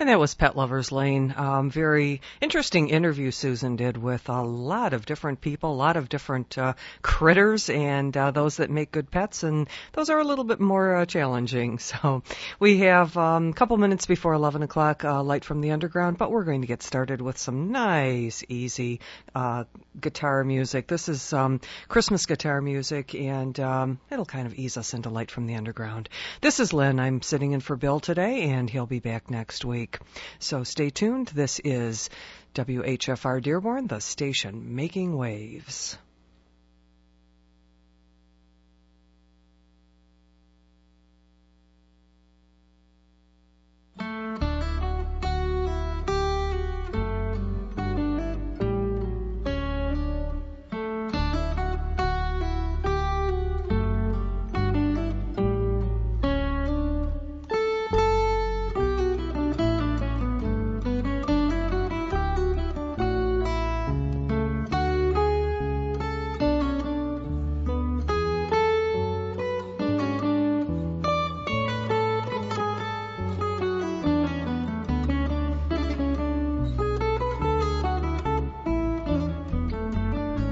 And that was Pet Lovers Lane. Um, very interesting interview Susan did with a lot of different people, a lot of different uh, critters, and uh, those that make good pets, and those are a little bit more uh, challenging. So we have um, a couple minutes before eleven o'clock, uh, Light from the Underground, but we're going to get started with some nice, easy uh, guitar music. This is um, Christmas guitar music, and um, it'll kind of ease us into Light from the Underground. This is Lynn. I'm sitting in for Bill today, and he'll be back next week. So stay tuned. This is W H F R Dearborn, the station making waves.